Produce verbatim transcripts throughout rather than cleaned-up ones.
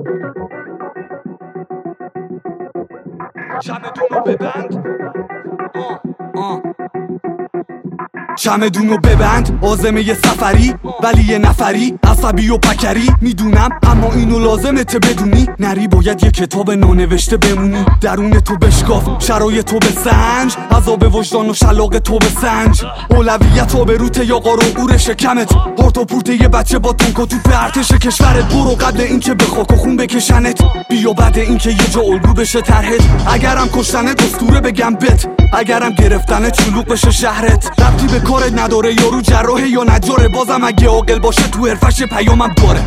چمدونو ببند آه آه چمدونو ببند عازمه یه سفری ولی یه نفری عصبی و پکری میدونم اما اینو لازمه ته بدونی نری باید یه کتاب نانوشته بمونی درون تو بشکاف شرایط تو بسنج عذاب وجدان و شلاق تو بسنج اولویت و بروت یا قارو قور شکمت هارت و پورت یه بچه با تونک و توپ ارتش کشورت برو قبل اینکه به خاک و خون بکشنت بیا بعد اینکه یه جا الگو بشه طرحت اگرم کشتنت دستوره بگم بت اگرم گرفتنت چلوق بشه شهرت ربطی به کارت نداره یارو جراحه یا نجاره بازم اگه عاقل باشه تو حرفش پیامم داره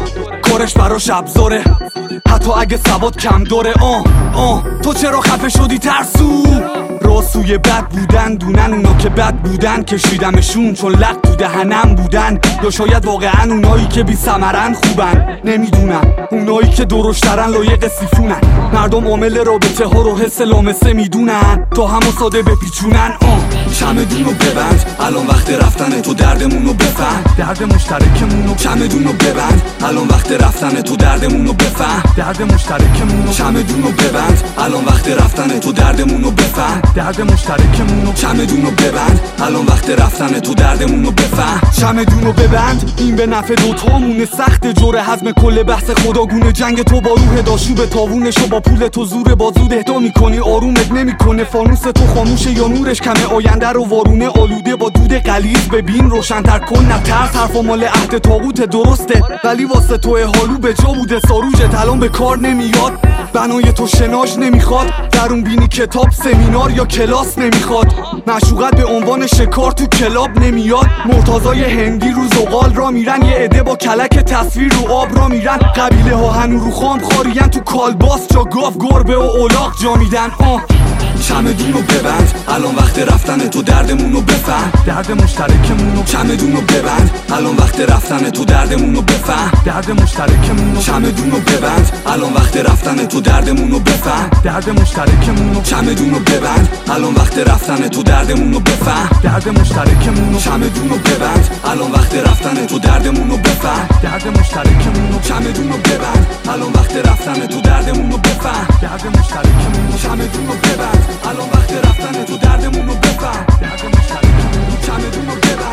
کارش براش ابزاره حتی اگه سواد کم داره آه آه تو چرا خفه شدی ترسو راسوی بد بودن دونن اونا که بد بودن کشیدمشون چون لق تو دهنم بودن یا شاید واقعا اونایی که بی ثمرن خوبن نمیدونم اونایی که درشترن لایق سیفونن مردم عامل رابطه ها رو حس لامسه میدونن تا همو ساده بپیچونن آه چمدونو ببند الان وقت رفتن تو دردمونو بفهم درد مشترکمونو چمدونو ببند الان وقت رفتن تو دردمونو بفهم درد مشترکمونو چمدونو ببند الان وقت رفتن تو دردمونو بفهم درد مشترکمونو چمدونو ببند الان وقت رفتن تو دردمونو بفهم چمدونو ببند این به نفع دوتامونه سخت جوره حزم کل بحث خداگونه جنگ تو با روح داشوب تاوونشو با پول تو زور بازود اهدا میکنی آرومت نمیکنه فانوس تو خاموشه یا نورش کمه آینده رو وارونه آلوده با دود غلیظ ببین روشن‌تر کن نه ترس حرفا مال عهد طاغوت درسته ولی واسه تو حالو به جا بوده ساروژت الان به کار نمیاد بنای تو شناج نمیخواد درون بینی کتاب سمینار یا کلاس نمیخواد معشوقت به عنوان شکار تو کلاب نمیاد مرتضای هندی رو زغال را میرن یه عده با کلک تصویر رو آب را میرن قبیله ها هنو رو خام خارین تو کالباس جا گاف گربه و اولاق جا میدن آه چمدونو ببند الان وقت رفتن تو دردمونو بفهم درد مشترکمونو چمدونو ببند الان وقت رفتن تو دردمونو بفهم درد مشترکمونو چمدونو ببند الان وقت رفتن تو دردمونو بفهم درد مشترکمونو چمدونو ببند الان وقت رفتن تو دردمونو بفهم درد مشترکمونو چمدونو ببند الان وقت رفتن تو دردمونو بفهم درد مشترکمونو چمدونو ببند الان وقت رفتن تو دردمونو بفهم درد مشترکمونو چمدونو ببند الان وقت رفتن تو دردمونو بفهم درد مشترکمونو چمدونو ببند